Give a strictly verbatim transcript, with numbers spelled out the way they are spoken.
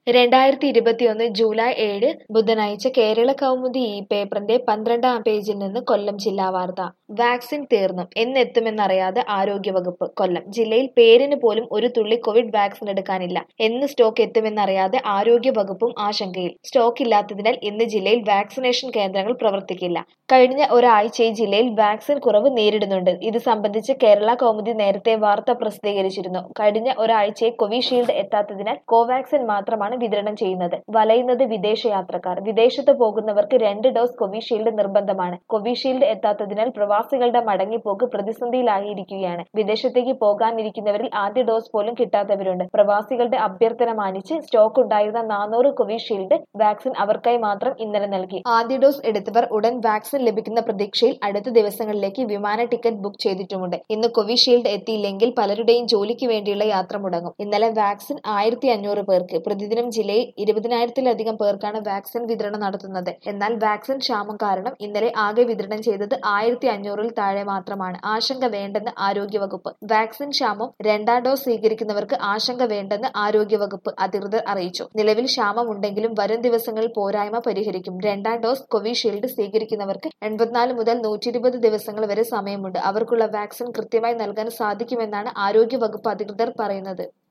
രണ്ടായിരത്തി ഇരുപത്തിയൊന്ന് ജൂലൈ ഏഴ് ബുധനാഴ്ച കേരള കൗമുദി ഈ പേപ്പറിന്റെ പന്ത്രണ്ടാം പേജിൽ നിന്ന് കൊല്ലം ജില്ലാ വാർത്ത. വാക്സിൻ തീർന്നു എന്നെത്തുമെന്നറിയാതെ ആരോഗ്യവകുപ്പ്. കൊല്ലം ജില്ലയിൽ പേരിന് പോലും ഒരു തുള്ളി കോവിഡ് വാക്സിൻ എടുക്കാനില്ല. എന്ന് സ്റ്റോക്ക് എത്തുമെന്നറിയാതെ ആരോഗ്യവകുപ്പും ആശങ്കയിൽ. സ്റ്റോക്ക് ഇല്ലാത്തതിനാൽ ഇന്ന് ജില്ലയിൽ വാക്സിനേഷൻ കേന്ദ്രങ്ങൾ പ്രവർത്തിക്കില്ല. കഴിഞ്ഞ ഒരാഴ്ചയായി ജില്ലയിൽ വാക്സിൻ കുറവ് നേരിടുന്നുണ്ട്. ഇത് സംബന്ധിച്ച് കേരള കൗമുദി നേരത്തെ വാർത്ത പ്രസിദ്ധീകരിച്ചിരുന്നു. കഴിഞ്ഞ ഒരാഴ്ചയായി കോവിഷീൽഡ് എത്താത്തതിനാൽ കോവാക്സിൻ മാത്രമാണ് വിതരണം ചെയ്യുന്നത്. വലയുന്നത് വിദേശയാത്രക്കാർ. വിദേശത്ത് പോകുന്നവർക്ക് രണ്ട് ഡോസ് കോവിഷീൽഡ് നിർബന്ധമാണ്. കോവിഷീൽഡ് എത്താത്തതിനാൽ പ്രവാസികളുടെ മടങ്ങിപ്പോക്ക് പ്രതിസന്ധിയിലായിരിക്കുകയാണ്. വിദേശത്തേക്ക് പോകാനിരിക്കുന്നവരിൽ ആദ്യ ഡോസ് പോലും കിട്ടാത്തവരുണ്ട്. പ്രവാസികളുടെ അഭ്യർത്ഥന മാനിച്ച് സ്റ്റോക്ക് ഉണ്ടായിരുന്ന നാനൂറ് കോവിഷീൽഡ് വാക്സിൻ അവർക്കായി മാത്രം ഇന്നലെ നൽകി. ആദ്യ ഡോസ് എടുത്തവർ ഉടൻ വാക്സിൻ ലഭിക്കുന്ന പ്രതീക്ഷയിൽ അടുത്ത ദിവസങ്ങളിലേക്ക് വിമാന ടിക്കറ്റ് ബുക്ക് ചെയ്തിട്ടുമുണ്ട്. ഇന്ന് കോവിഷീൽഡ് എത്തിയില്ലെങ്കിൽ പലരുടെയും ജോലിക്ക് വേണ്ടിയുള്ള യാത്ര മുടങ്ങും. ഇന്നലെ വാക്സിൻ ആയിരത്തി അഞ്ഞൂറ് പേർക്ക്. പ്രതിദിനം ജില്ലയിൽ ഇരുപതിനായിരത്തിലധികം പേർക്കാണ് വാക്സിൻ വിതരണം നടത്തുന്നത്. എന്നാൽ വാക്സിൻ ക്ഷാമം കാരണം ഇന്നലെ ആകെ വിതരണം ചെയ്തത് ആയിരത്തി അഞ്ഞൂറിൽ താഴെ മാത്രമാണ്. ആശങ്ക വേണ്ടെന്ന് ആരോഗ്യവകുപ്പ്. വാക്സിൻ ക്ഷാമം രണ്ടാം ഡോസ് സ്വീകരിക്കുന്നവർക്ക് ആശങ്ക വേണ്ടെന്ന് ആരോഗ്യവകുപ്പ് അധികൃതർ അറിയിച്ചു. നിലവിൽ ക്ഷാമമുണ്ടെങ്കിലും വരും ദിവസങ്ങളിൽ പോരായ്മ പരിഹരിക്കും. രണ്ടാം ഡോസ് കോവിഷീൽഡ് സ്വീകരിക്കുന്നവർക്ക് എൺപത്തിനാല് മുതൽ നൂറ്റി ഇരുപത് ദിവസങ്ങൾ വരെ സമയമുണ്ട്. അവർക്കുള്ള വാക്സിൻ കൃത്യമായി നൽകാൻ സാധിക്കുമെന്നാണ് ആരോഗ്യവകുപ്പ് അധികൃതർ പറയുന്നത്.